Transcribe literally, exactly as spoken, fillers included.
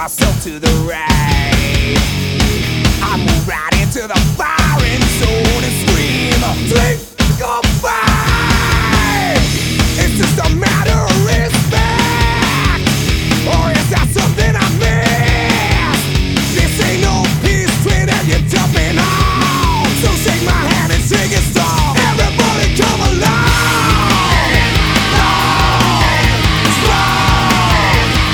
myself to the right. I move right into the firing zone.